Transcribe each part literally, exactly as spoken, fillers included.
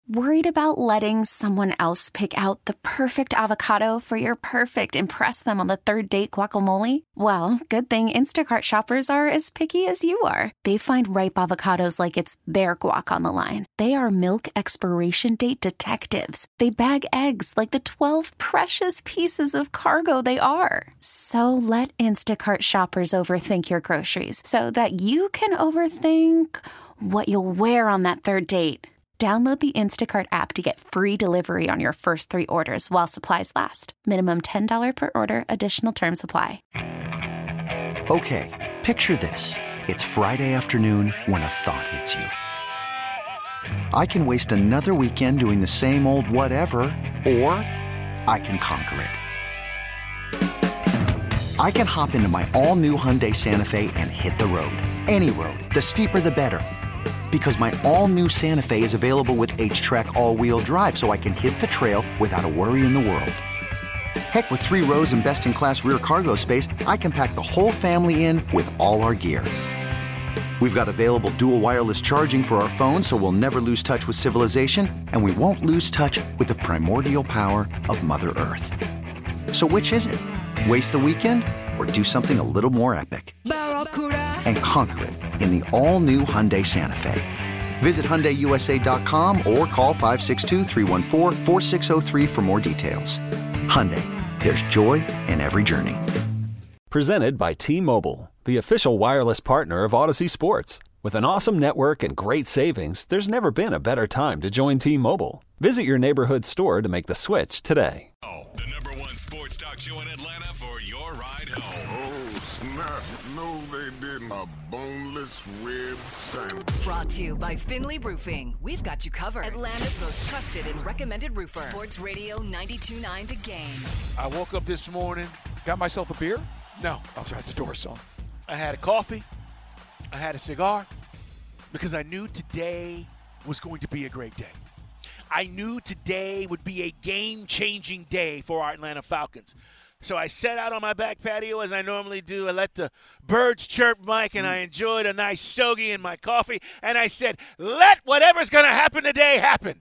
Worried about letting someone else pick out the perfect avocado for your perfect impress them on the third date guacamole? Well, good thing Instacart shoppers are as picky as you are. They find ripe avocados like it's their guac on the line. They are milk expiration date detectives. They bag eggs like the twelve precious pieces of cargo they are. So let Instacart shoppers overthink your groceries so that you can overthink what you'll wear on that third date. Download the Instacart app to get free delivery on your first three orders while supplies last. Minimum ten dollars per order. Additional terms apply. Okay, picture this. It's Friday afternoon when a thought hits you. I can waste another weekend doing the same old whatever, or I can conquer it. I can hop into my all-new Hyundai Santa Fe and hit the road. Any road. The steeper, the better. Because my all-new Santa Fe is available with H-Track all-wheel drive, so I can hit the trail without a worry in the world. Heck, with three rows and best-in-class rear cargo space, I can pack the whole family in with all our gear. We've got available dual wireless charging for our phones, so we'll never lose touch with civilization, and we won't lose touch with the primordial power of Mother Earth. So which is it? Waste the weekend or do something a little more epic? And conquer it in the all-new Hyundai Santa Fe. Visit Hyundai U S A dot com or call five six two, three one four, four six zero three for more details. Hyundai, there's joy in every journey. Presented by T-Mobile, the official wireless partner of Odyssey Sports. With an awesome network and great savings, there's never been a better time to join T-Mobile. Visit your neighborhood store to make the switch today. Oh, the number one sports talk show in Atlanta for your ride home. Oh, snap. No, they didn't. A boneless rib sandwich. Brought to you by Finley Roofing. We've got you covered. Atlanta's most trusted and recommended roofer. Sports Radio ninety-two point nine The Game. I woke up this morning. Got myself a beer? No. Oh, sorry, it's a door song. I had a coffee. I had a cigar. Because I knew today was going to be a great day. I knew today would be a game-changing day for our Atlanta Falcons. So I sat out on my back patio as I normally do. I let the birds chirp, Mike, and I enjoyed a nice stogie and my coffee. And I said, let whatever's going to happen today happen.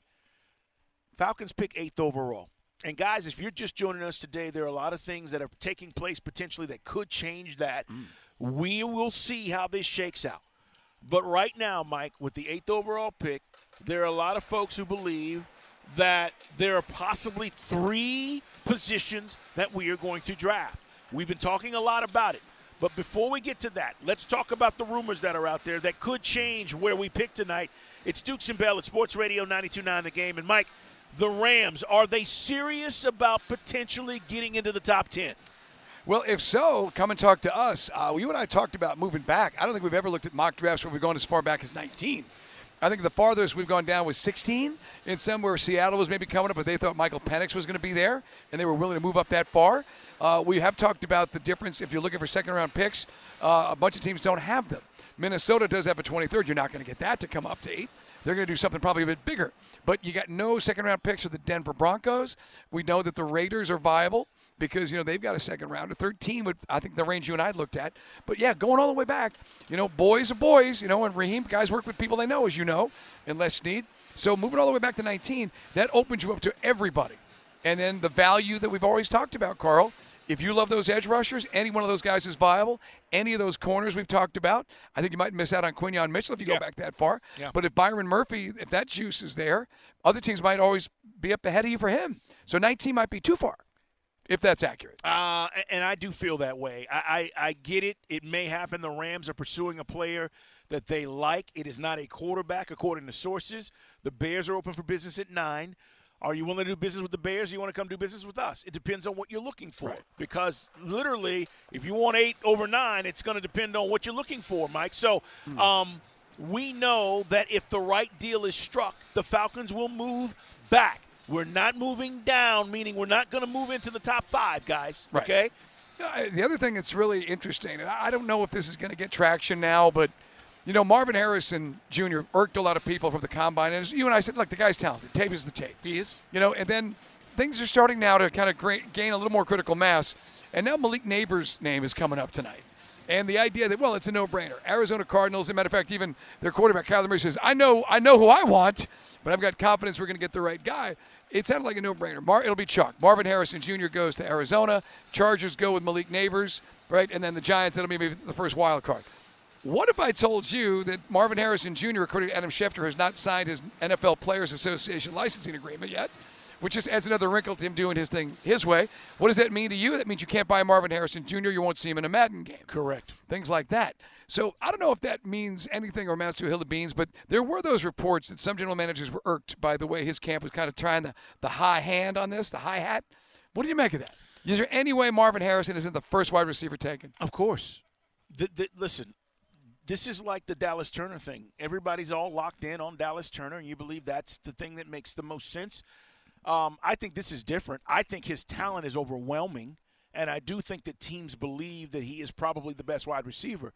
Falcons pick eighth overall. And, guys, if you're just joining us today, there are a lot of things that are taking place potentially that could change that. Mm. We will see how this shakes out. But right now, Mike, with the eighth overall pick, there are a lot of folks who believe that there are possibly three positions that we are going to draft. We've been talking a lot about it. But before we get to that, let's talk about the rumors that are out there that could change where we pick tonight. It's Dukes and Bell at Sports Radio ninety-two point nine The Game. And, Mike, the Rams, are they serious about potentially getting into the top ten? Well, if so, come and talk to us. Uh, you and I talked about moving back. I don't think we've ever looked at mock drafts where we've gone as far back as nineteen. I think the farthest we've gone down was sixteen, in some where Seattle was maybe coming up, but they thought Michael Penix was going to be there, and they were willing to move up that far. Uh, we have talked about the difference. If you're looking for second-round picks, uh, a bunch of teams don't have them. Minnesota does have a twenty-third. You're not going to get that to come up to eight. They're going to do something probably a bit bigger. But you got no second-round picks for the Denver Broncos. We know that the Raiders are viable because, you know, they've got a second round. A thirteen would, I think, the range you and I looked at. But, yeah, going all the way back, you know, boys are boys, you know, and Raheem, guys work with people they know, as you know, and Les Snead. So moving all the way back to nineteen, that opens you up to everybody. And then the value that we've always talked about, Carl, if you love those edge rushers, any one of those guys is viable. Any of those corners we've talked about, I think you might miss out on Quinyon Mitchell if you yeah. go back that far. Yeah. But if Byron Murphy, if that juice is there, other teams might always be up ahead of you for him. So nineteen might be too far, if that's accurate. Uh, and I do feel that way. I, I, I get it. It may happen. The Rams are pursuing a player that they like. It is not a quarterback, according to sources. The Bears are open for business at nine. Are you willing to do business with the Bears or you want to come do business with us? It depends on what you're looking for. Right. Because literally, if you want eight over nine, it's going to depend on what you're looking for, Mike. So mm. um, we know that if the right deal is struck, the Falcons will move back. We're not moving down, meaning we're not going to move into the top five, guys. Right. Okay? Uh, the other thing that's really interesting, and I don't know if this is going to get traction now, but you know, Marvin Harrison Junior irked a lot of people from the combine. And as you and I said, look, the guy's talented. Tape is the tape. He is. You know, and then things are starting now to kind of gra- gain a little more critical mass. And now Malik Neighbors' name is coming up tonight. And the idea that, well, it's a no-brainer. Arizona Cardinals, as a matter of fact, even their quarterback, Kyler Murray, says, I know I know who I want, but I've got confidence we're going to get the right guy. It sounded like a no-brainer. Mar- it'll be chalk. Marvin Harrison Junior goes to Arizona. Chargers go with Malik Neighbors, right? And then the Giants, that'll be maybe the first wild card. What if I told you that Marvin Harrison Junior, according to Adam Schefter, has not signed his N F L Players Association licensing agreement yet, which just adds another wrinkle to him doing his thing his way. What does that mean to you? That means you can't buy Marvin Harrison Junior You won't see him in a Madden game. Correct. Things like that. So I don't know if that means anything or amounts to a hill of beans, but there were those reports that some general managers were irked by the way his camp was kind of trying the, the high hand on this, the hi-hat. What do you make of that? Is there any way Marvin Harrison isn't the first wide receiver taken? Of course. The, the, listen, this is like the Dallas Turner thing. Everybody's all locked in on Dallas Turner, and you believe that's the thing that makes the most sense. Um, I think this is different. I think his talent is overwhelming, and I do think that teams believe that he is probably the best wide receiver.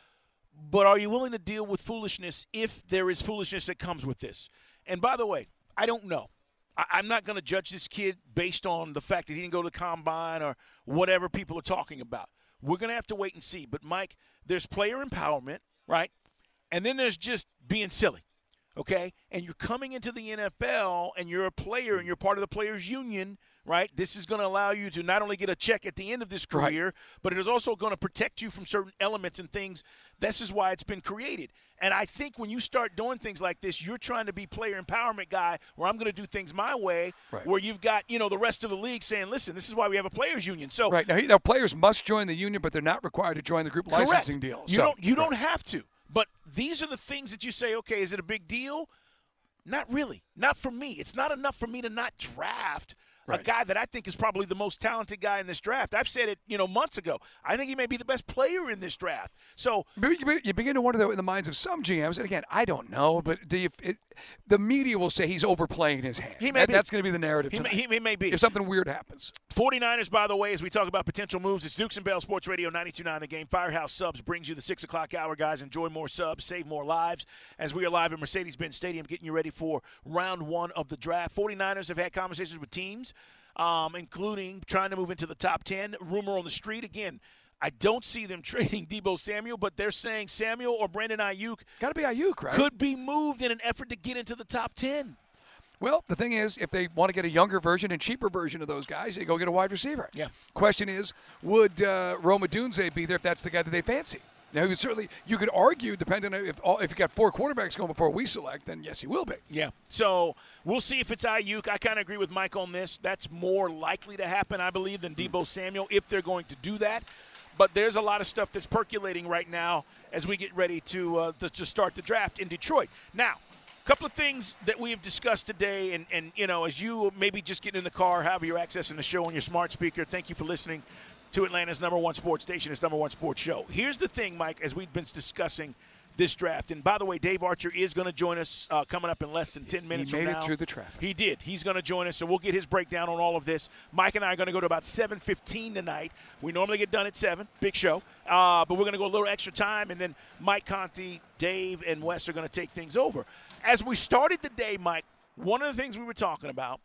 But are you willing to deal with foolishness if there is foolishness that comes with this? And by the way, I don't know. I, I'm not going to judge this kid based on the fact that he didn't go to the combine or whatever people are talking about. We're going to have to wait and see. But, Mike, there's player empowerment, right? And then there's just being silly. Okay, and you're coming into the N F L and you're a player and you're part of the players union, right? This is going to allow you to not only get a check at the end of this career, right, but it is also going to protect you from certain elements and things. This is why it's been created. And I think when you start doing things like this, you're trying to be player empowerment guy where I'm going to do things my way, right, where you've got, you know, the rest of the league saying, listen, this is why we have a players union. So right now, now players must join the union, but they're not required to join the group correct. licensing deal. You so, don't you right. don't have to. But these are the things that you say, okay, is it a big deal? Not really. Not for me. It's not enough for me to not draft right. a guy that I think is probably the most talented guy in this draft. I've said it, you know, months ago. I think he may be the best player in this draft. So you begin to wonder, though, in the minds of some G Ms, and again, I don't know, but do you, it, the media will say he's overplaying his hand. He may that, be. That's going to be the narrative he tonight. may, he may be. If something weird happens. forty-niners, by the way, as we talk about potential moves, it's Dukes and Bell Sports Radio ninety-two point nine The Game. Firehouse Subs brings you the six o'clock hour, guys. Enjoy more subs, save more lives. As we are live at Mercedes-Benz Stadium getting you ready for round one of the draft. forty-niners have had conversations with teams, um, including trying to move into the top ten. Rumor on the street, again, I don't see them trading Deebo Samuel, but they're saying Samuel or Brandon Ayuk got to be Ayuk, right? could be moved in an effort to get into the top ten. Well, the thing is, if they want to get a younger version and cheaper version of those guys, they go get a wide receiver. Yeah. Question is, would uh, Rome Odunze be there if that's the guy that they fancy? Now, you certainly, you could argue, depending on if all, if you got four quarterbacks going before we select, then yes, he will be. Yeah. So we'll see if it's Ayuk. I kind of agree with Mike on this. That's more likely to happen, I believe, than Deebo Samuel if they're going to do that. But there's a lot of stuff that's percolating right now as we get ready to uh, to, to start the draft in Detroit. Now, a couple of things that we have discussed today, and, and you know, as you maybe just getting in the car, however you're accessing the show on your smart speaker, thank you for listening to Atlanta's number one sports station, its number one sports show. Here's the thing, Mike, as we've been discussing this draft. And by the way, Dave Archer is going to join us uh, coming up in less than ten minutes from now. He made it through the traffic. He did. He's going to join us, so we'll get his breakdown on all of this. Mike and I are going to go to about seven fifteen tonight. We normally get done at seven. Big show. Uh, but we're going to go a little extra time, and then Mike Conti, Dave, and Wes are going to take things over. As we started the day, Mike, one of the things we were talking about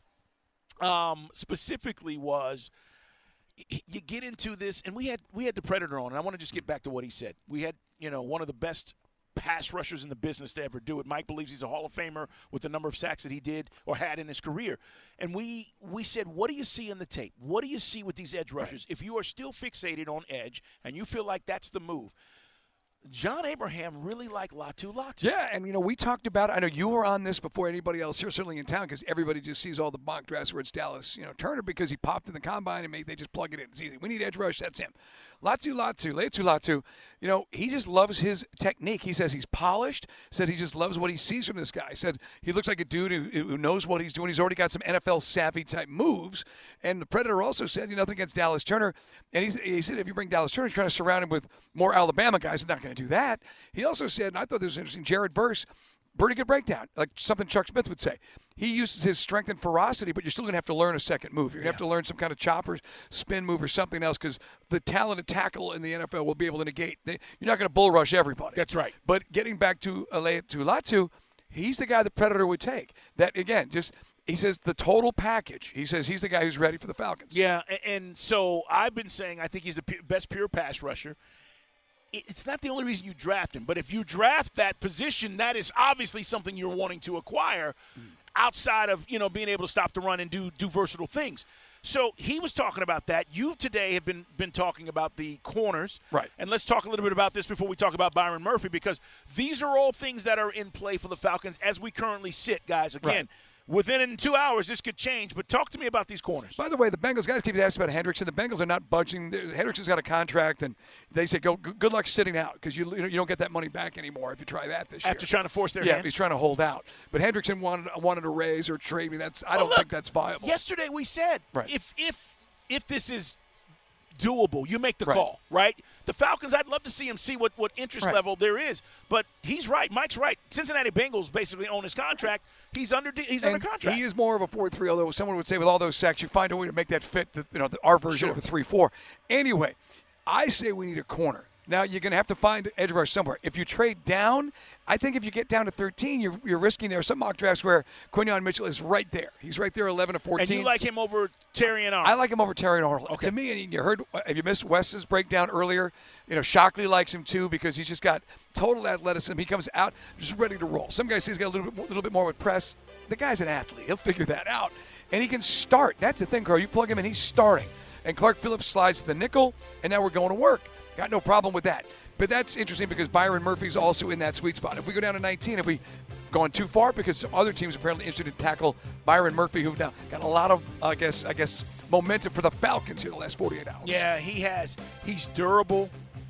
um, specifically was you get into this, and we had we had the Predator on, and I want to just get back to what he said. We had, you know, one of the best pass rushers in the business to ever do it. Mike believes he's a Hall of Famer with the number of sacks that he did or had in his career. And we we said, what do you see in the tape? What do you see with these edge rushers? Right. If you are still fixated on edge and you feel like that's the move, John Abraham really liked Latu Latu. Yeah, and, you know, we talked about it. I know you were on this before anybody else here, certainly in town, because everybody just sees all the mock drafts where it's Dallas, you know, Turner, because he popped in the combine and made, they just plug it in. It's easy. We need edge rush. That's him. Latu Latu, Latu Latu, you know, he just loves his technique. He says he's polished, said he just loves what he sees from this guy. He said he looks like a dude who, who knows what he's doing. He's already got some N F L-savvy type moves. And the Predator also said, you know, nothing against Dallas Turner. And he, he said if you bring Dallas Turner, he's trying to surround him with more Alabama guys. They're not going to do that. He also said, and I thought this was interesting, Jared Verse, pretty good breakdown, like something Chuck Smith would say. He uses his strength and ferocity, but you're still going to have to learn a second move. You're going to yeah. have to learn some kind of chopper, spin move, or something else, because the talented tackle in the N F L will be able to negate. They, you're not going to bull rush everybody. That's right. But getting back to to Latu, he's the guy the Predator would take. That, again, just – he says the total package. He says he's the guy who's ready for the Falcons. Yeah, and so I've been saying I think he's the best pure pass rusher. it's not the only reason you draft him. But if you draft that position, that is obviously something you're wanting to acquire outside of, you know, being able to stop the run and do do versatile things. So he was talking about that. You today have been been talking about the corners. Right. And let's talk a little bit about this before we talk about Byron Murphy, because these are all things that are in play for the Falcons as we currently sit, guys. Again, Right. within in two hours, this could change. But talk to me about these corners. By the way, the Bengals guys keep asking about Hendrickson. The Bengals are not budging. Hendrickson's got a contract, and they say, "Go, good luck sitting out because you you don't get that money back anymore if you try that this year." After trying to force their yeah, hand? he's trying to hold out. But Hendrickson wanted wanted a raise or trade me. That's I Oh, don't look, think that's viable. Yesterday we said Right. if if if this is doable, you make the Right. call, right? The Falcons, I'd love to see him see what, what interest Right. level there is. But he's right. Mike's right. Cincinnati Bengals basically own his contract. He's under he's And under contract. he is more of a four three, although someone would say with all those sacks, you find a way to make that fit, the, you know, the, our version Sure. of a three four. Anyway, I say we need a corner. Now, you're going to have to find edge rush somewhere. If you trade down, I think if you get down to thirteen, you're, you're risking there. Some mock drafts where Quinyon Mitchell is right there. He's right there, eleven to fourteen. and you like him over Terry and Arnold. I like him over Terry and Arnold. Okay. To me, and you heard, have you missed Wes's breakdown earlier? You know, Shockley likes him too because he's just got total athleticism. He comes out just ready to roll. Some guys say he's got a little bit more, little bit more with press. The guy's an athlete. He'll figure that out. And he can start. That's the thing, Carl. You plug him in, he's starting. And Clark Phillips slides to the nickel, and now we're going to work. Got no problem with that. But that's interesting because Byron Murphy's also in that sweet spot. If we go down to nineteen, have we gone too far? Because some other teams apparently interested to tackle Byron Murphy, who now got a lot of, I guess, I guess, momentum for the Falcons here the last forty-eight hours. Yeah, he has. He's durable.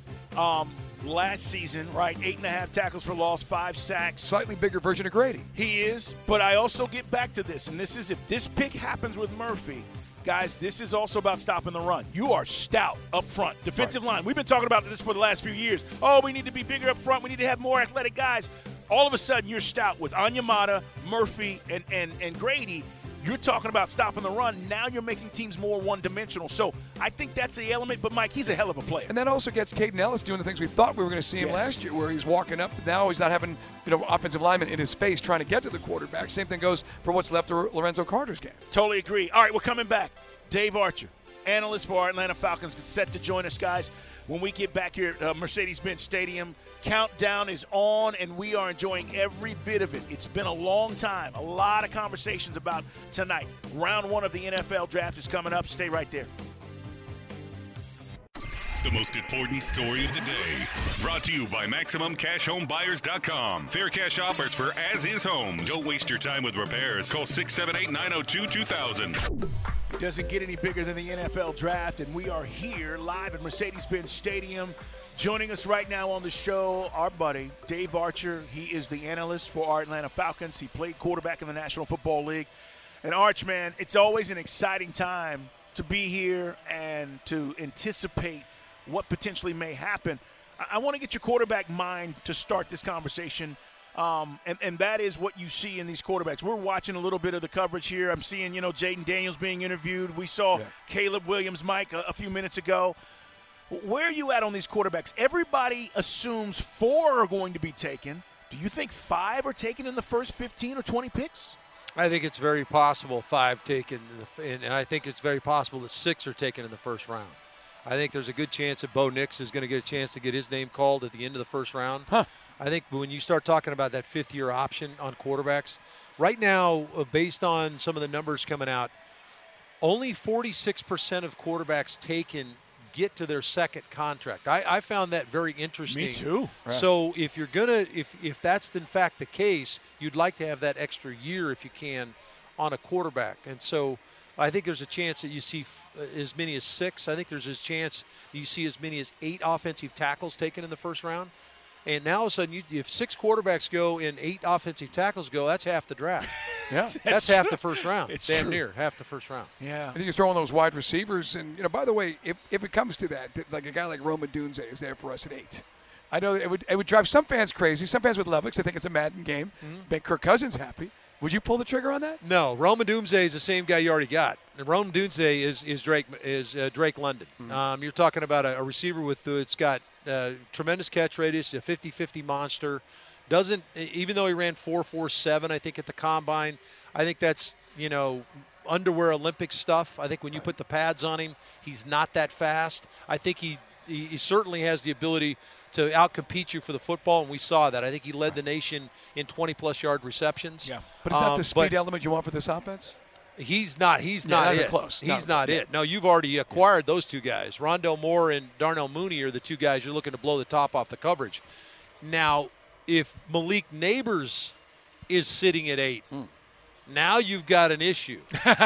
Um, last season, right, eight and a half tackles for loss, five sacks. Slightly bigger version of Grady. He is, but I also get back to this, and this is if this pick happens with Murphy, guys, this is also about stopping the run. You are stout up front. Defensive Right. line. We've been talking about this for the last few years. Oh, we need to be bigger up front. We need to have more athletic guys. All of a sudden, you're stout with Onyemata, Murphy, and, and, and Grady. You're talking about stopping the run. Now you're making teams more one-dimensional. So I think that's the element. But, Mike, he's a hell of a player. And that also gets Caden Ellis doing the things we thought we were going to see him Yes. last year, where he's walking up. Now he's not having, you know, offensive linemen in his face trying to get to the quarterback. Same thing goes for what's left of Lorenzo Carter's game. Totally agree. All right, we're coming back. Dave Archer, analyst for our Atlanta Falcons, is set to join us, guys. When we get back here at uh, Mercedes-Benz Stadium, countdown is on, and we are enjoying every bit of it. It's been a long time. A lot of conversations about tonight. Round one of the N F L draft is coming up. Stay right there. The most important story of the day. Brought to you by Maximum Cash Home Buyers dot com. Fair cash offers for as-is homes. Don't waste your time with repairs. Call six seven eight, nine oh two, two thousand. It doesn't get any bigger than the N F L draft, and we are here live at Mercedes-Benz Stadium. Joining us right now on the show, our buddy, Dave Archer. He is the analyst for our Atlanta Falcons. He played quarterback in the National Football League. And Arch, man, it's always an exciting time to be here and to anticipate what potentially may happen. I, I want to get your quarterback mind to start this conversation, um, and, and that is what you see in these quarterbacks. We're watching a little bit of the coverage here. I'm seeing, you know, Jaden Daniels being interviewed. We saw Yeah. Caleb Williams, Mike, a, a few minutes ago. Where are you at on these quarterbacks? Everybody assumes four are going to be taken. Do you think five are taken in the first fifteen or twenty picks? I think it's very possible five taken, in the, and I think it's very possible that six are taken in the first round. I think there's a good chance that Bo Nix is going to get a chance to get his name called at the end of the first round. Huh. I think when you start talking about that fifth-year option on quarterbacks, right now, uh, based on some of the numbers coming out, only forty-six percent of quarterbacks taken get to their second contract. I, I found that very interesting. Me too. So if you're gonna, if if that's in fact the case, you'd like to have that extra year if you can on a quarterback. And so I think there's a chance that you see f- as many as six. I think there's a chance that you see as many as eight offensive tackles taken in the first round. And now all of a sudden, you, if six quarterbacks go and eight offensive tackles go, that's half the draft. Yeah. That's, That's half true. the first round. It's Damn true. near half the first round. Yeah. I think he's throwing those wide receivers. And, you know, by the way, if, if it comes to that, that, like a guy like Roma Dunze is there for us at eight. I know that it would it would drive some fans crazy. Some fans would love it because they think it's a Madden game. Mm-hmm. Make Kirk Cousins happy. Would you pull the trigger on that? No, Roma Doomsday is the same guy you already got. And Roma Doomsday is is Drake is uh, Drake London. Mm-hmm. Um, you're talking about a, a receiver with uh, it's got uh, tremendous catch radius, a fifty-fifty monster. Doesn't even though he ran four four seven, I think at the combine. I think that's you know underwear Olympic stuff. I think when you put the pads on him, he's not that fast. I think he he, he certainly has the ability to outcompete you for the football, and we saw that. I think he led the nation in twenty-plus yard receptions. Yeah. But is that Um, the speed but element you want for this offense? He's not. He's Yeah, not not even it. close. He's No, not yeah. it. No, you've already acquired those two guys. Rondell Moore and Darnell Mooney are the two guys you're looking to blow the top off the coverage. Now, if Malik Neighbors is sitting at eight, Mm. now you've got an issue.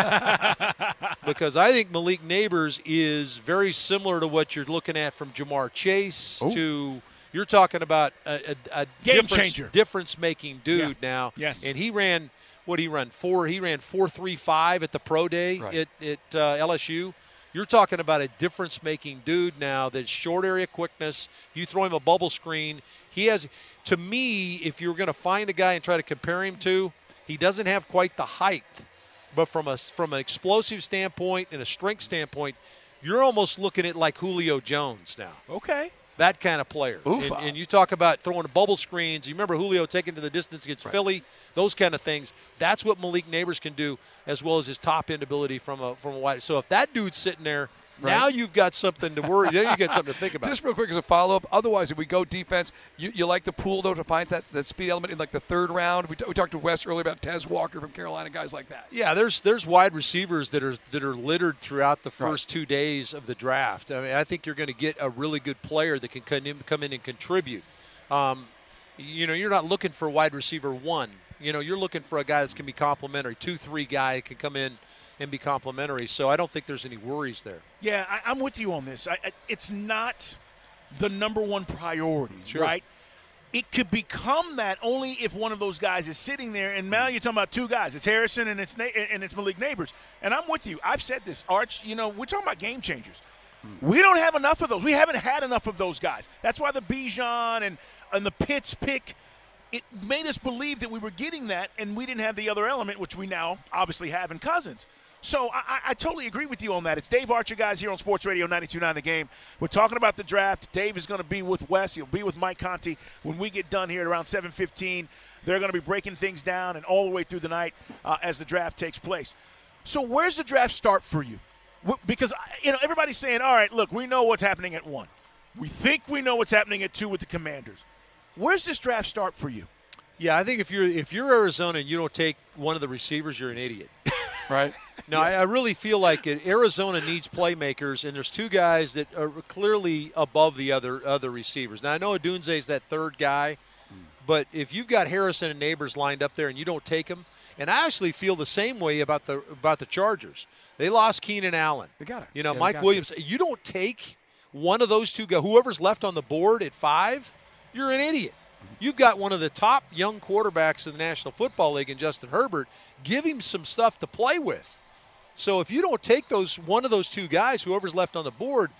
Because I think Malik Neighbors is very similar to what you're looking at from Jamar Chase Ooh. to you're talking about a, a, a Game difference, changer. difference-making dude Yeah. now. Yes. And he ran – what did he run? Four. He ran four three five at the pro day Right. at, at uh, L S U. You're talking about a difference-making dude now. That's short area quickness. If you throw him a bubble screen, he has. To me, if you're going to find a guy and try to compare him to, he doesn't have quite the height, but from a from an explosive standpoint and a strength standpoint, you're almost looking at like Julio Jones now. Okay. That kind of player. Oof. And, and you talk about throwing bubble screens. You remember Julio taking to the distance against Right. Philly, those kind of things. That's what Malik Neighbors can do, as well as his top end ability from a from a wide. So if that dude's sitting there, Right. now you've got something to worry. Now you got something to think about. Just real quick as a follow-up. Otherwise, if we go defense, you, you like the pool, though, to find that, that speed element in, like, the third round. We, t- we talked to Wes earlier about Tez Walker from Carolina, guys like that. Yeah, there's there's wide receivers that are that are littered throughout the Right. first two days of the draft. I mean, I think you're going to get a really good player that can come in, come in and contribute. Um, you know, you're not looking for wide receiver one. You know, you're looking for a guy that's going to be complimentary, two, three guy that can come in and be complimentary. So I don't think there's any worries there. Yeah, I, I'm with you on this. I, I, it's not the number one priority, Sure. right? It could become that only if one of those guys is sitting there. And now you're talking about two guys. It's Harrison and it's Na- and it's Malik Neighbors. And I'm with you. I've said this, Arch. You know, we're talking about game changers. We don't have enough of those. We haven't had enough of those guys. That's why the Bijan and and the Pitts pick. It made us believe that we were getting that, and we didn't have the other element, which we now obviously have in Cousins. So I, I, I totally agree with you on that. It's Dave Archer, guys, here on Sports Radio ninety-two point nine The Game. We're talking about the draft. Dave is going to be with Wes. He'll be with Mike Conti when we get done here at around seven fifteen. They're going to be breaking things down and all the way through the night uh, as the draft takes place. So where's the draft start for you? Because, you know, everybody's saying, all right, look, we know what's happening at one. We think we know what's happening at two with the Commanders. Where's this draft start for you? Yeah, I think if you're if you're Arizona and you don't take one of the receivers, you're an idiot. Right? No, I, I really feel like it, Arizona needs playmakers, and there's two guys that are clearly above the other other receivers. Now, I know Odunze is that third guy, but if you've got Harrison and Neighbors lined up there and you don't take them, and I actually feel the same way about the about the Chargers. They lost Keenan Allen. They got it. You know, Yeah, they Mike got Williams. You don't take one of those two guys, whoever's left on the board at five, you're an idiot. You've got one of the top young quarterbacks in the National Football League in Justin Herbert. Give him some stuff to play with. So if you don't take those one of those two guys, whoever's left on the board,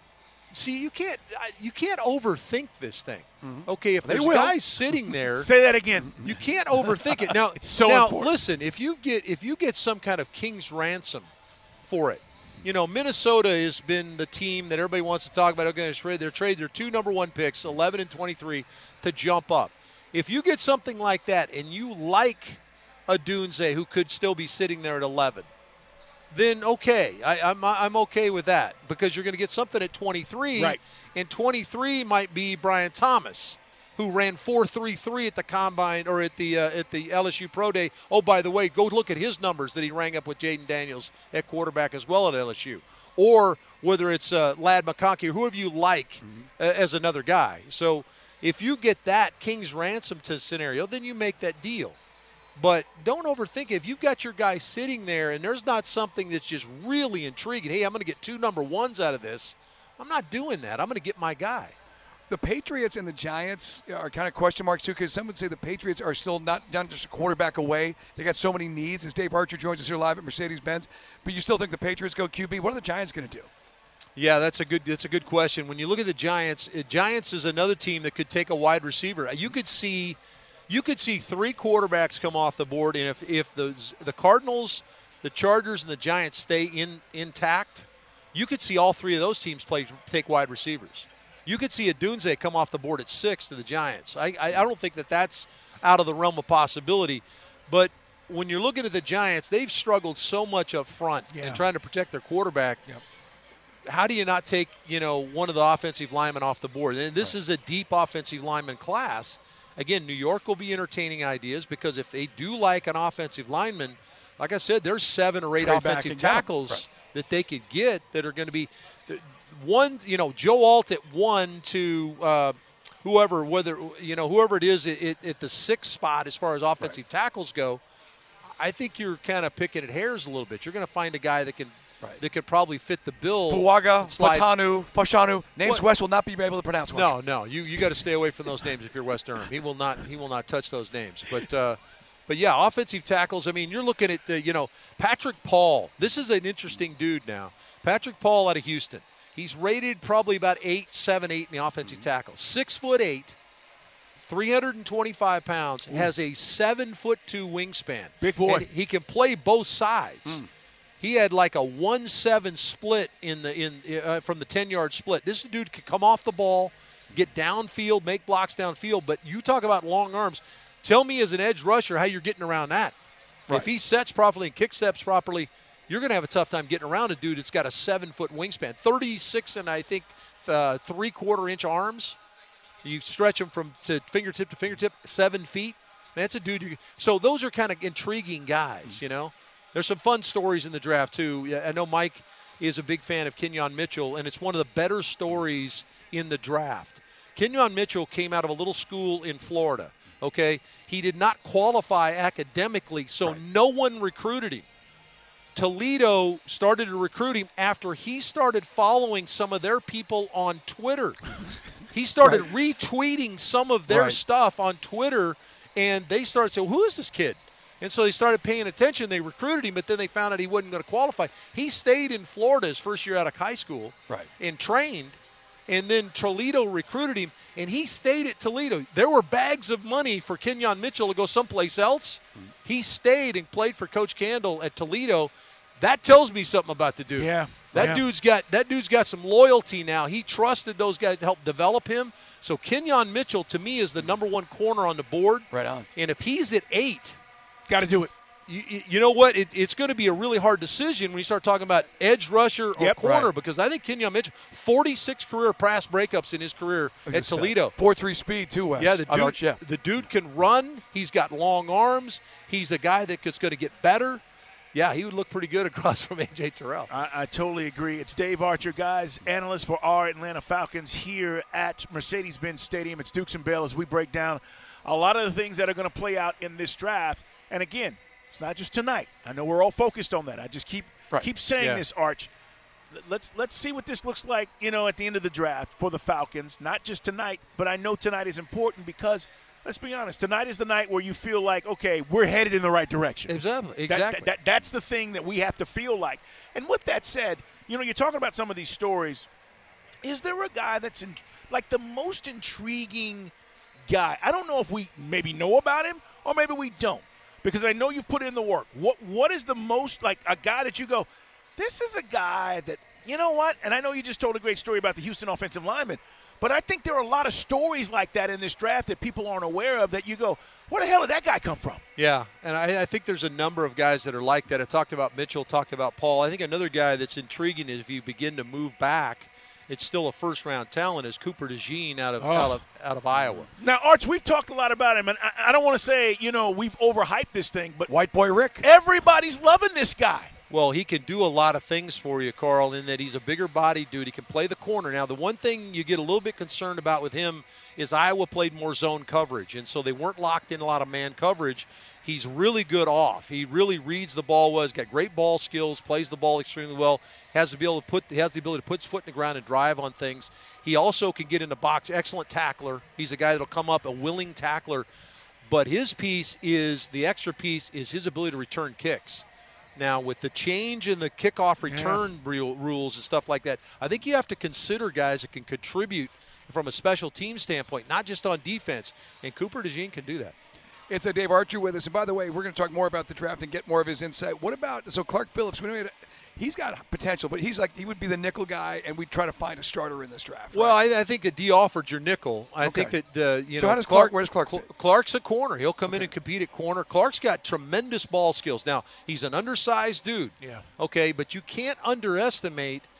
see, you can't you can't overthink this thing. Mm-hmm. Okay, if They there's will. guys sitting there, Say that again. you can't overthink it. Now, It's so now important. listen, if you get if you get some kind of king's ransom for it, you know, Minnesota has been the team that everybody wants to talk about. Okay, trade their trade their two number one picks, eleven and twenty-three, to jump up. If you get something like that and you like a Dunze who could still be sitting there at eleven, then okay, I, I'm I'm okay with that because you're going to get something at twenty-three, Right. and twenty-three might be Brian Thomas, who ran four three three at the combine or at the uh, at the L S U Pro Day. Oh, by the way, go look at his numbers that he rang up with Jaden Daniels at quarterback as well at L S U. Or whether it's uh, Ladd McConkey or whoever you like Mm-hmm. uh, as another guy. So if you get that king's ransom to scenario, then you make that deal. But don't overthink it. If you've got your guy sitting there and there's not something that's just really intriguing, hey, I'm going to get two number ones out of this, I'm not doing that. I'm going to get my guy. The Patriots and the Giants are kind of question marks, too, because some would say the Patriots are still not, not just a quarterback away. They got so many needs, as Dave Archer joins us here live at Mercedes-Benz. But you still think the Patriots go Q B. What are the Giants going to do? Yeah, that's a good that's a good question. When you look at the Giants, uh, Giants is another team that could take a wide receiver. You could see you could see three quarterbacks come off the board, and if, if the the Cardinals, the Chargers, and the Giants stay in intact, you could see all three of those teams play take wide receivers. You could see a Dunze come off the board at six to the Giants. I, I, I don't think that that's out of the realm of possibility. But when you're looking at the Giants, they've struggled so much up front Yeah. in trying to protect their quarterback. Yep. how do you not take, you know, one of the offensive linemen off the board? And this right. is a deep offensive lineman class. Again, New York will be entertaining ideas because if they do like an offensive lineman, like I said, there's seven or eight Trade offensive tackles right. that they could get that are going to be one, you know, Joe Alt at one to uh, whoever, whether, you know, whoever it is at, at the sixth spot as far as offensive right. tackles go. I think you're kind of picking at hairs a little bit. You're going to find a guy that can right. that could probably fit the bill. Fuaga, Fatanu, Fashanu, names what? Wes will not be able to pronounce. Wes. No, no, you you got to stay away from those names if you're Wes Durham. He will not he will not touch those names. But uh, but yeah, offensive tackles. I mean, you're looking at uh, you know Patrick Paul. This is an interesting dude now. Patrick Paul out of Houston. He's rated probably about eight, seven, eight in the offensive mm-hmm. tackle. Six foot eight. three hundred twenty-five pounds, Ooh. has a seven foot two wingspan. Big boy. And he can play both sides. Mm. He had like a one seven split in the in uh, from the ten-yard split. This dude could come off the ball, get downfield, make blocks downfield. But you talk about long arms. Tell me as an edge rusher how you're getting around that. Right. If he sets properly and kick steps properly, you're going to have a tough time getting around a dude that's got a seven foot wingspan, thirty-six and I think uh, three-quarter inch arms. You stretch them from to fingertip to fingertip, seven feet. That's a dude. You, so those are kind of intriguing guys, you know. There's some fun stories in the draft, too. I know Mike is a big fan of Kenyon Mitchell, and it's one of the better stories in the draft. Kenyon Mitchell came out of a little school in Florida, okay? He did not qualify academically, so right. no one recruited him. Toledo started to recruit him after he started following some of their people on Twitter. He started right. retweeting some of their right. stuff on Twitter, and they started saying, who is this kid? And so they started paying attention. They recruited him, but then they found out he wasn't going to qualify. He stayed in Florida his first year out of high school right. and trained, and then Toledo recruited him, and he stayed at Toledo. There were bags of money for Kenyon Mitchell to go someplace else. Mm-hmm. He stayed and played for Coach Candle at Toledo. That tells me something about the dude. Yeah. That yeah. dude's got that dude's got some loyalty now. He trusted those guys to help develop him. So Kenyon Mitchell, to me, is the number one corner on the board. Right on. And if he's at eight, got to do it. You, you know what? It, it's going to be a really hard decision when you start talking about edge rusher or yep, corner right. because I think Kenyon Mitchell, forty-six career pass breakups in his career at Toledo. four three speed, too, Wes. Yeah, the dude, Arch, yeah. the dude can run. He's got long arms. He's a guy that's going to get better. Yeah, he would look pretty good across from A J Terrell. I, I totally agree. It's Dave Archer, guys, analyst for our Atlanta Falcons here at Mercedes-Benz Stadium. It's Dukes and Bell as we break down a lot of the things that are going to play out in this draft. And again, it's not just tonight. I know we're all focused on that. I just keep right. keep saying yeah. this, Arch. Let's let's see what this looks like, you know, at the end of the draft for the Falcons. Not just tonight, but I know tonight is important because – let's be honest. Tonight is the night where you feel like, okay, we're headed in the right direction. Exactly. Exactly. That, that, that, that's the thing that we have to feel like. And with that said, you know, you're talking about some of these stories. Is there a guy that's in, like the most intriguing guy? I don't know if we maybe know about him or maybe we don't, because I know you've put in the work. What What is the most, like a guy that you go, this is a guy that, you know what? And I know you just told a great story about the Houston offensive lineman. But I think there are a lot of stories like that in this draft that people aren't aware of that you go, where the hell did that guy come from? Yeah, and I, I think there's a number of guys that are like that. I talked about Mitchell, talked about Paul. I think another guy that's intriguing is if you begin to move back, it's still a first-round talent, is Cooper DeJean out of, oh. out of out of Iowa. Now, Arch, we've talked a lot about him, and I, I don't want to say, you know, we've overhyped this thing, but White Boy Rick. Everybody's loving this guy. Well, he can do a lot of things for you, Carl, in that he's a bigger body dude. He can play the corner. Now, the one thing you get a little bit concerned about with him is Iowa played more zone coverage, and so they weren't locked in a lot of man coverage. He's really good off. He really reads the ball well. He's got great ball skills, plays the ball extremely well, has the ability to put has the ability to put his foot in the ground and drive on things. He also can get in the box. Excellent tackler. He's a guy that'll come up, a willing tackler. But his piece is, the extra piece is his ability to return kicks. Now, with the change in the kickoff return yeah. rules and stuff like that, I think you have to consider guys that can contribute from a special team standpoint, not just on defense. And Cooper DeJean can do that. It's a Dave Archer with us. And by the way, we're going to talk more about the draft and get more of his insight. What about, so Clark Phillips, we know he had, he's got potential, but he's like, he would be the nickel guy, and we'd try to find a starter in this draft. Right? Well, I, I think that D offered your nickel. I okay. think that, uh, you so know. how does Clark, where does Clark Cl- fit? Clark's a corner. He'll come okay. in and compete at corner. Clark's got tremendous ball skills. Now, he's an undersized dude. Yeah. Okay, but you can't underestimate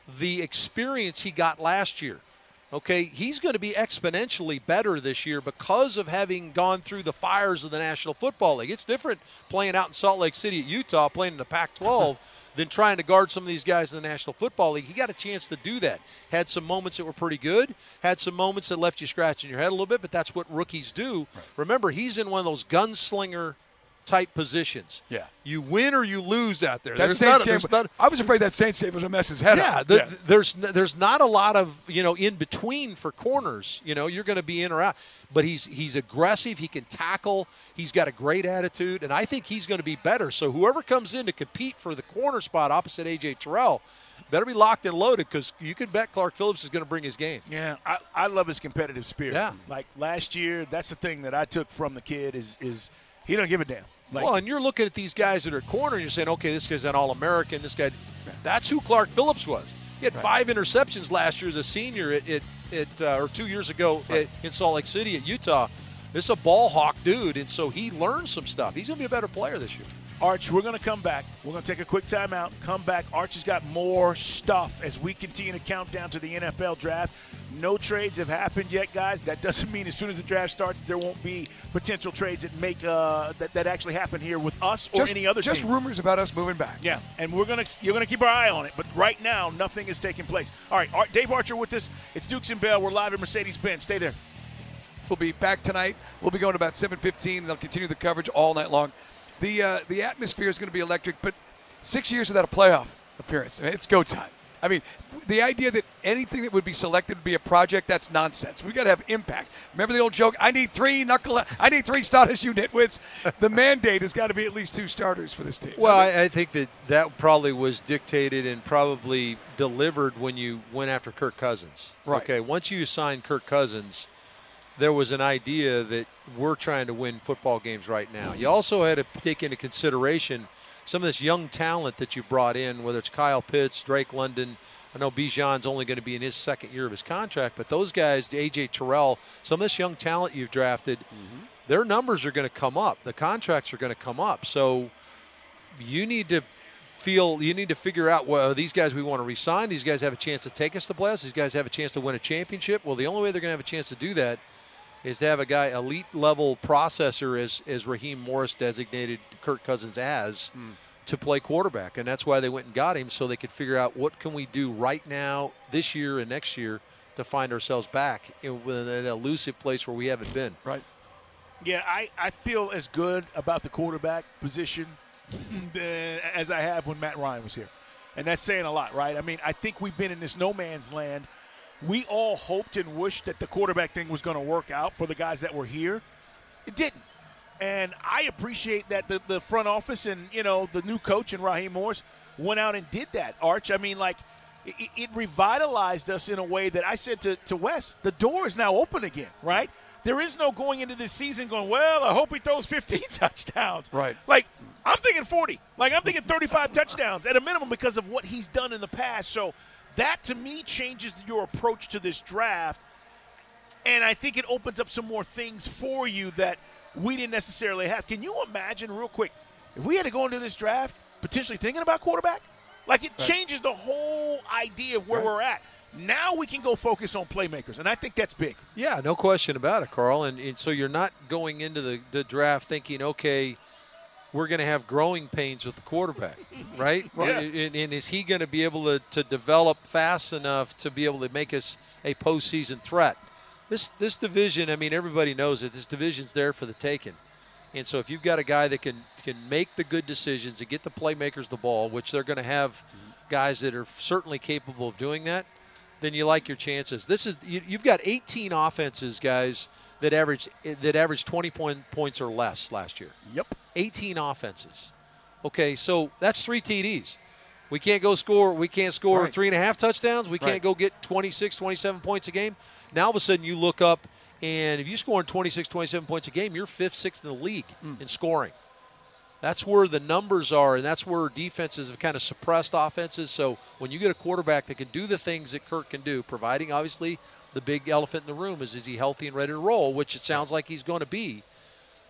the experience he got last year. Okay, he's going to be exponentially better this year because of having gone through the fires of the National Football League. It's different playing out in Salt Lake City at Utah, playing in the Pac twelve, than trying to guard some of these guys in the National Football League. He got a chance to do that. Had some moments that were pretty good, had some moments that left you scratching your head a little bit, but that's what rookies do. Right. Remember, he's in one of those gunslinger type positions. Yeah. You win or you lose out there. That There's Saints not, game, there's not, I was afraid that Saints game was a mess his head yeah, up. the, Yeah, there's there's not a lot of, you know, in between for corners. You know, you're going to be in or out. But he's he's aggressive. He can tackle. He's got a great attitude, and I think he's going to be better. So whoever comes in to compete for the corner spot opposite A J Terrell better be locked and loaded, because you can bet Clark Phillips is going to bring his game. Yeah, I, I love his competitive spirit. Yeah. Like last year, that's the thing that I took from the kid is is he don't give a damn. Like, well, and you're looking at these guys that are at corner, and you're saying, okay, this guy's an All-American. This guy, that's who Clark Phillips was. He had right. five interceptions last year as a senior at, at, at uh, or two years ago right. at, in Salt Lake City at Utah. This is a ball hawk dude, and so he learned some stuff. He's going to be a better player this year. Arch, we're going to come back. We're going to take a quick timeout, come back. Arch has got more stuff as we continue to count down to the N F L draft. No trades have happened yet, guys. That doesn't mean as soon as the draft starts there won't be potential trades that make uh, that, that actually happen here with us or just, any other just team. Just rumors about us moving back. Yeah, and we're gonna you're gonna keep our eye on it. But right now, nothing is taking place. All right, Art, Dave Archer with us. It's Dukes and Bell. We're live at Mercedes-Benz. Stay there. We'll be back tonight. We'll be going about seven fifteen. They'll continue the coverage all night long. The uh, the atmosphere is going to be electric, but six years without a playoff appearance, I mean, it's go time. I mean, the idea that anything that would be selected would be a project, that's nonsense. We've got to have impact. Remember the old joke, I need three knuckle, I need three starters, you nitwits. The mandate has got to be at least two starters for this team. Well, I, I think that that probably was dictated and probably delivered when you went after Kirk Cousins. Right. Okay, once you signed Kirk Cousins, there was an idea that we're trying to win football games right now. You also had to take into consideration some of this young talent that you brought in, whether it's Kyle Pitts, Drake London. I know Bijan's only going to be in his second year of his contract, but those guys, A J Terrell, some of this young talent you've drafted, mm-hmm. their numbers are going to come up. The contracts are going to come up. So you need to feel, you need to figure out, well, these guys we want to re-sign. These guys have a chance to take us to playoffs. These guys have a chance to win a championship. Well, the only way they're going to have a chance to do that is to have a guy, elite level processor, as as Raheem Morris designated Kirk Cousins as, mm. to play quarterback. And that's why they went and got him, so they could figure out what can we do right now, this year and next year, to find ourselves back in an elusive place where we haven't been. Right. Yeah, I, I feel as good about the quarterback position as I have when Matt Ryan was here. And that's saying a lot, right? I mean, I think we've been in this no man's land. We all hoped and wished that the quarterback thing was going to work out for the guys that were here. It didn't. And I appreciate that the, the front office and, you know, the new coach and Raheem Morris went out and did that, Arch. I mean, like, it, it revitalized us in a way that I said to, to Wes, the door is now open again, right? There is no going into this season going, well, I hope he throws fifteen touchdowns. Right. Like, I'm thinking forty. Like, I'm thinking thirty-five touchdowns at a minimum because of what he's done in the past. So that, to me, changes your approach to this draft. And I think it opens up some more things for you that we didn't necessarily have. Can you imagine, real quick, if we had to go into this draft potentially thinking about quarterback? Like, it right. changes the whole idea of where right. we're at. Now we can go focus on playmakers, and I think that's big. Yeah, no question about it, Carl. And, and so you're not going into the, the draft thinking, okay, we're going to have growing pains with the quarterback, right? Yeah. And, and is he going to be able to, to develop fast enough to be able to make us a postseason threat? This this division, I mean, everybody knows it. This division's there for the taking. And so if you've got a guy that can, can make the good decisions and get the playmakers the ball, which they're going to have guys that are certainly capable of doing that, then you like your chances. This is you, you've got eighteen offenses, guys, that averaged that averaged twenty point, points or less last year. Yep. eighteen offenses. Okay, so that's three T Ds. We can't go score. We can't score right. three and a half touchdowns. We can't right. go get twenty-six, twenty-seven points a game. Now all of a sudden you look up, and if you score twenty-six, twenty-seven points a game, you're fifth, sixth in the league mm. in scoring. That's where the numbers are, and that's where defenses have kind of suppressed offenses. So when you get a quarterback that can do the things that Kirk can do, providing obviously the big elephant in the room is, is he healthy and ready to roll, which it sounds like he's going to be.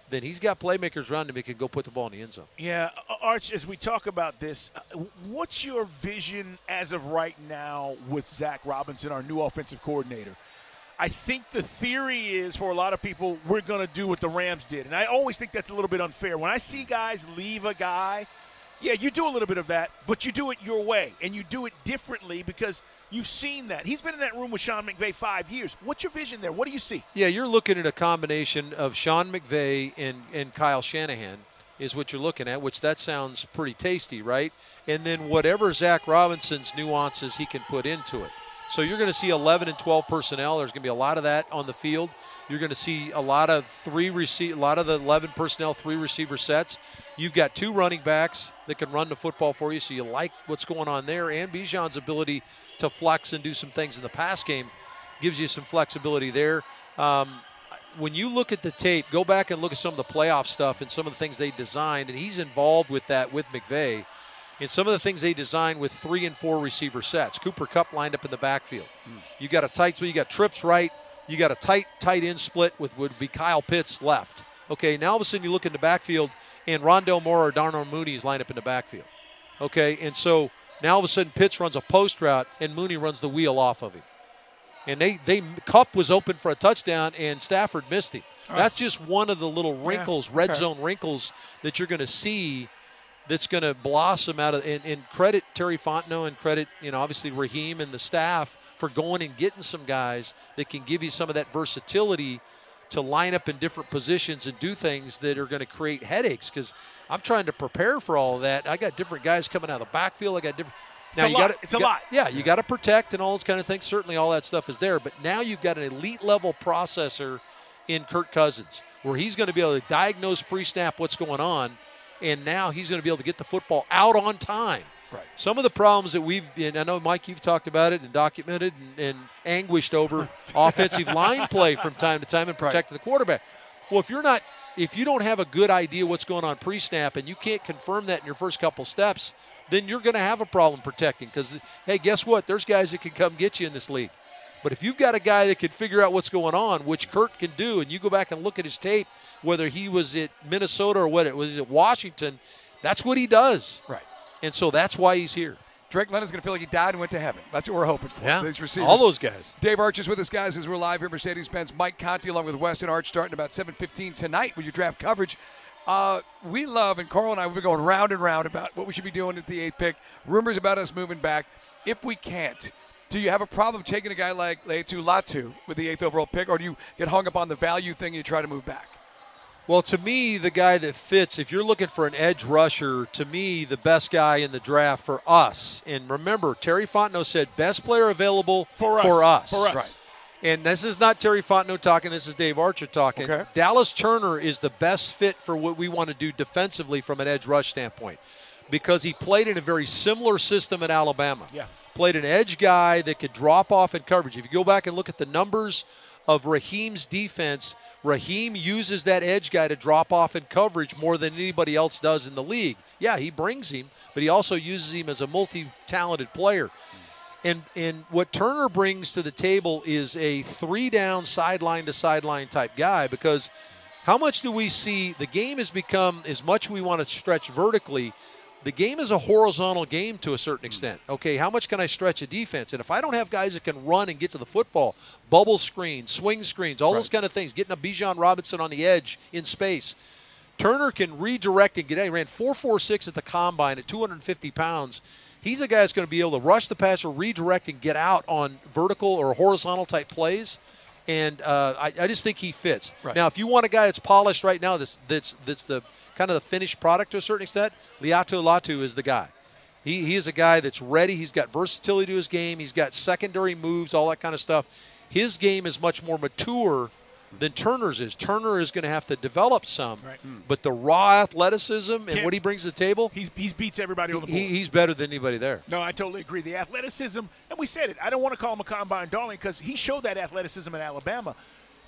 then he's got playmakers around him who can go put the ball in the end zone. Yeah, Arch, as we talk about this, what's your vision as of right now with Zach Robinson, our new offensive coordinator? I think the theory is for a lot of people, we're going to do what the Rams did. And I always think that's a little bit unfair. When I see guys leave a guy, yeah, you do a little bit of that, but you do it your way, and you do it differently because you've seen that. He's been in that room with Sean McVay five years. What's your vision there? What do you see? Yeah, you're looking at a combination of Sean McVay and, and Kyle Shanahan is what you're looking at, which that sounds pretty tasty, right? And then whatever Zach Robinson's nuances he can put into it. So you're going to see eleven and twelve personnel. There's going to be a lot of that on the field. You're going to see a lot of three receive, a lot of the eleven personnel, three receiver sets. You've got two running backs that can run the football for you, so you like what's going on there. And Bijan's ability to flex and do some things in the pass game gives you some flexibility there. Um, when you look at the tape, go back and look at some of the playoff stuff and some of the things they designed, and he's involved with that with McVay. And some of the things they designed with three and four receiver sets. Cooper Kupp lined up in the backfield. Mm. You got a tight split. You got trips right. You got a tight, tight end split with would be Kyle Pitts left. Okay, now all of a sudden you look in the backfield and Rondale Moore or Darnell Mooney is lined up in the backfield. Okay, and so now all of a sudden Pitts runs a post route and Mooney runs the wheel off of him. And they, they Kupp was open for a touchdown and Stafford missed him. Oh. That's just one of the little wrinkles, yeah. red okay. zone wrinkles that you're going to see that's going to blossom out of, and, and credit Terry Fontenot and credit, you know, obviously Raheem and the staff for going and getting some guys that can give you some of that versatility to line up in different positions and do things that are going to create headaches, because I'm trying to prepare for all of that. I got different guys coming out of the backfield. I got different. It's now a you lot. got It's a lot. Yeah, you got to protect and all those kind of things. Certainly all that stuff is there. But now you've got an elite level processor in Kirk Cousins where he's going to be able to diagnose pre-snap what's going on. And now he's going to be able to get the football out on time. Right. Some of the problems that we've been, I know, Mike, you've talked about it and documented and, and anguished over offensive line play from time to time and protecting right. the quarterback. Well, if you're not, if you don't have a good idea what's going on pre-snap and you can't confirm that in your first couple steps, then you're going to have a problem protecting because, hey, guess what? There's guys that can come get you in this league. But if you've got a guy that can figure out what's going on, which Kurt can do, and you go back and look at his tape, whether he was at Minnesota or what it was at Washington, that's what he does. Right. And so that's why he's here. Drake London's going to feel like he died and went to heaven. That's what we're hoping for. Yeah, these receivers. all those guys. Dave Arch is with us, guys, as we're live here at Mercedes-Benz. Mike Conti along with Weston Arch starting about seven fifteen tonight with your draft coverage. Uh, we love, and Carl and I, we've been going round and round about what we should be doing at the eighth pick. Rumors about us moving back. If we can't, do you have a problem taking a guy like Laiatu Latu with the eighth overall pick, or do you get hung up on the value thing and you try to move back? Well, to me, the guy that fits, if you're looking for an edge rusher, to me, the best guy in the draft for us, and remember, Terry Fontenot said best player available for us. For us. For us. Right. And this is not Terry Fontenot talking, this is Dave Archer talking. Okay. Dallas Turner is the best fit for what we want to do defensively from an edge rush standpoint because he played in a very similar system at Alabama. Yeah. Played an edge guy that could drop off in coverage. If you go back and look at the numbers of Raheem's defense, Raheem uses that edge guy to drop off in coverage more than anybody else does in the league. Yeah, he brings him, but he also uses him as a multi-talented player. And and what Turner brings to the table is a three-down sideline-to-sideline type guy, because how much do we see the game has become, as much we want to stretch vertically, the game is a horizontal game to a certain extent. Okay, how much can I stretch a defense? And if I don't have guys that can run and get to the football, bubble screens, swing screens, all right. those kind of things, getting a Bijan Robinson on the edge in space, Turner can redirect and get out. He ran four four six at the combine at two hundred fifty pounds. He's a guy that's going to be able to rush the passer, redirect, and get out on vertical or horizontal type plays. And uh, I, I just think he fits. Right. Now, if you want a guy that's polished right now, that's that's that's the kind of the finished product to a certain extent, Laiatu Latu is the guy. He he is a guy that's ready. He's got versatility to his game. He's got secondary moves, all that kind of stuff. His game is much more mature than Turner's is. Turner is going to have to develop some, right. but the raw athleticism and Can't, what he brings to the table, he's he's beats everybody on the board. He, he's better than anybody there. No, I totally agree. The athleticism, and we said it, I don't want to call him a combine darling because he showed that athleticism at Alabama.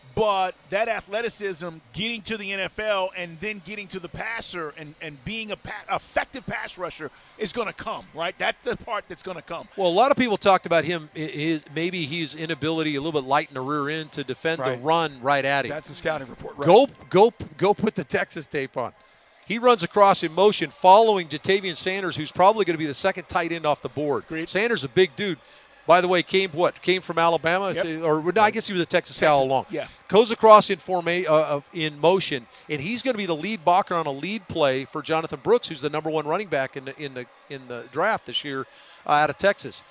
But that athleticism, getting to the N F L and then getting to the passer and, and being a pa- effective pass rusher is going to come, right? That's the part that's going to come. Well, a lot of people talked about him, his, maybe his inability a little bit light in the rear end to defend Right. the run right at him. That's a scouting report. Right. Go, go, go put the Texas tape on. He runs across in motion following Jatavian Sanders, who's probably going to be the second tight end off the board. Agreed. Sanders, a big dude. By the way, came what? Came from Alabama, Yep. or no, I guess he was a Texas, Texas guy all along. Yeah. Goes across in forma- uh, in motion, and he's going to be the lead blocker on a lead play for Jonathan Brooks, who's the number one running back in the in the in the draft this year uh, out of Texas.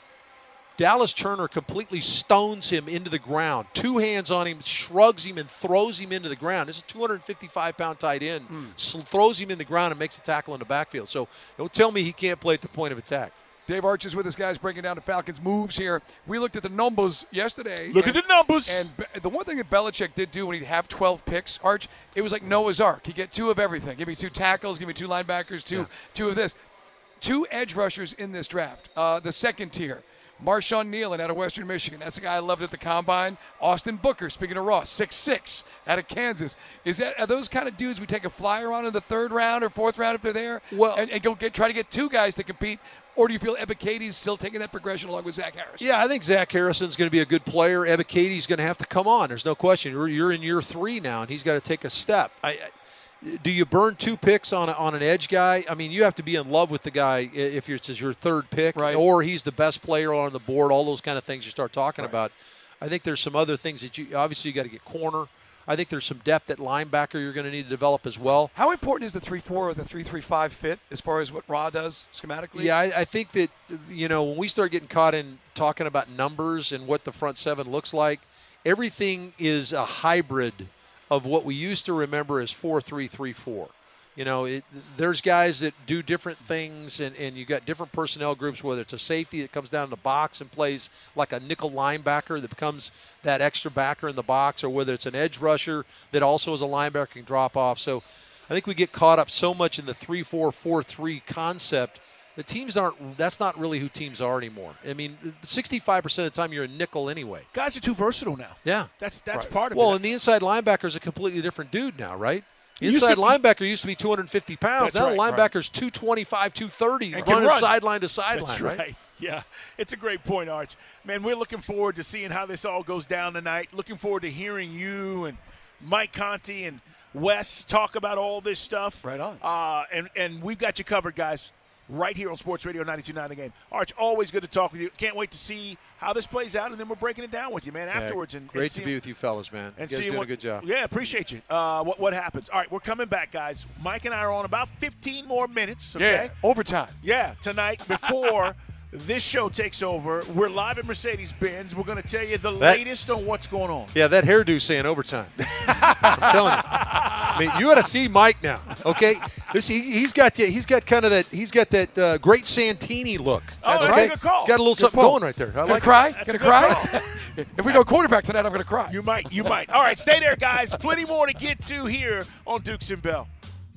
Dallas Turner completely stones him into the ground. Two hands on him, shrugs him, and throws him into the ground. This is a two hundred fifty-five pound tight end. Mm. Sl- throws him in the ground and makes a tackle in the backfield. So don't tell me he can't play at the point of attack. Dave Arch is with us, guys, breaking down the Falcons' moves here. We looked at the numbers yesterday. Look and, at the numbers. And Be- the one thing that Belichick did do when he'd have twelve picks, Arch, it was like Noah's Ark. He'd get two of everything. Give me two tackles, give me two linebackers, two Yeah. two of this. Two edge rushers in this draft. Uh, the second tier. Marshawn Nealon out of Western Michigan. That's the guy I loved at the Combine. Austin Booker, speaking of Ross, six six out of Kansas. Is that Are those kind of dudes we take a flyer on in the third round or fourth round if they're there? Well- and, and go get try to get two guys to compete? Or do you feel Ebiketie still taking that progression along with Zach Harris? Yeah, I think Zach Harrison's going to be a good player. Ebiketie's going to have to come on. There's no question. You're, you're in year three now, and he's got to take a step. I, I, do you burn two picks on a, on an edge guy? I mean, you have to be in love with the guy if it's your third pick, right. or he's the best player on the board. All those kind of things you start talking Right. about. I think there's some other things that you obviously you got to get corner. I think there's some depth at linebacker you're going to need to develop as well. How important is the three four or the three three five fit as far as what Ra does schematically? Yeah, I, I think that, you know, when we start getting caught in talking about numbers and what the front seven looks like, everything is a hybrid of what we used to remember as four three three four. You know, it, there's guys that do different things, and, and you got different personnel groups, whether it's a safety that comes down in the box and plays like a nickel linebacker that becomes that extra backer in the box, or whether it's an edge rusher that also is a linebacker can drop off. So I think we get caught up so much in the three four, four three concept. The teams aren't – that's not really who teams are anymore. I mean, sixty-five percent of the time you're a nickel anyway. Guys are too versatile now. Yeah. That's that's Right. part of Well, it. and the inside linebacker is a completely different dude now, right? He used Inside to- linebacker used to be two hundred fifty pounds. That's Now right, the right. linebacker's two twenty-five, two thirty, And can running run. sideline to sideline, That's right? right. Yeah, it's a great point, Arch. Man, we're looking forward to seeing how this all goes down tonight. Looking forward to hearing you and Mike Conti and Wes talk about all this stuff. Right on. Uh, and, and we've got you covered, guys, right here on Sports Radio ninety-two point nine The Game. Arch, always good to talk with you. Can't wait to see how this plays out, and then we're breaking it down with you, man, afterwards. Yeah, And, great and to seeing- be with you fellas, man. and you guys seeing doing what, a good job. Yeah, appreciate you. Uh, what, what happens? All right, we're coming back, guys. Mike and I are on about fifteen more minutes, okay? Yeah, overtime. Yeah, tonight before this show takes over. We're live at Mercedes-Benz. We're going to tell you the That- latest on what's going on. Yeah, that hairdo saying overtime. I'm telling you. I mean, you got to see Mike now, okay? This he, he's got the, he's got kind of that he's got that uh, great Santini look. Oh, that's a okay? good call. Got a little Good something pull. going right there. I Gonna like it. cry? That's Gonna a good cry? call. If we go quarterback tonight, I'm going to cry. You might, you might. All right, stay there, guys. Plenty more to get to here on Dukes and Bell.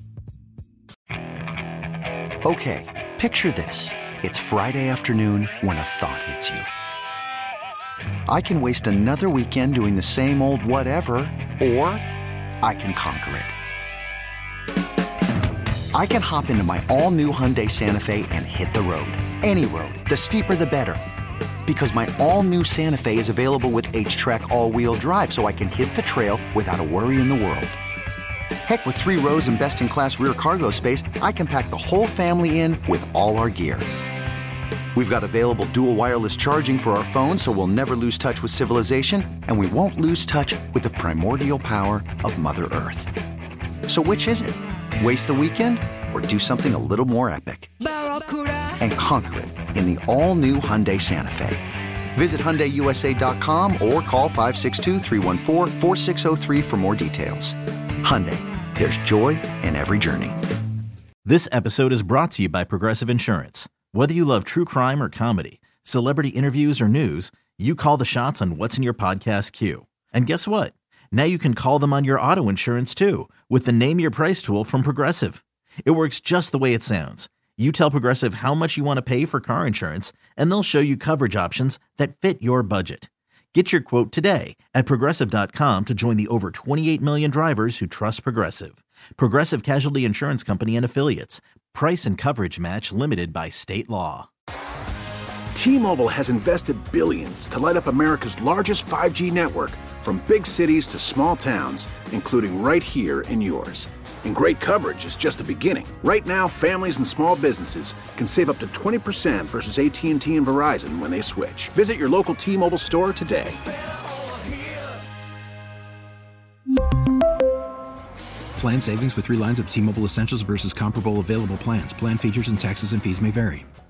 Okay, picture this. It's Friday afternoon when a thought hits you. I can waste another weekend doing the same old whatever, or I can conquer it. I can hop into my all-new Hyundai Santa Fe and hit the road. Any road. The steeper, the better. Because my all-new Santa Fe is available with H-Track all-wheel drive, so I can hit the trail without a worry in the world. Heck, with three rows and best-in-class rear cargo space, I can pack the whole family in with all our gear. We've got available dual wireless charging for our phones, so we'll never lose touch with civilization, and we won't lose touch with the primordial power of Mother Earth. So which is it? Waste the weekend or do something a little more epic? And conquer it in the all-new Hyundai Santa Fe. Visit Hyundai U S A dot com or call five six two, three one four, four six zero three for more details. Hyundai, there's joy in every journey. This episode is brought to you by Progressive Insurance. Whether you love true crime or comedy, celebrity interviews or news, you call the shots on what's in your podcast queue. And guess what? Now you can call them on your auto insurance too with the Name Your Price tool from Progressive. It works just the way it sounds. You tell Progressive how much you want to pay for car insurance, and they'll show you coverage options that fit your budget. Get your quote today at Progressive dot com to join the over twenty-eight million drivers who trust Progressive. Progressive Casualty Insurance Company and Affiliates. Price and coverage match limited by state law. T-Mobile has invested billions to light up America's largest five G network, from big cities to small towns, including right here in yours. And great coverage is just the beginning. Right now, families and small businesses can save up to twenty percent versus A T and T and Verizon when they switch. Visit your local T-Mobile store today. Plan savings with three lines of T-Mobile Essentials versus comparable available plans. Plan features and taxes and fees may vary.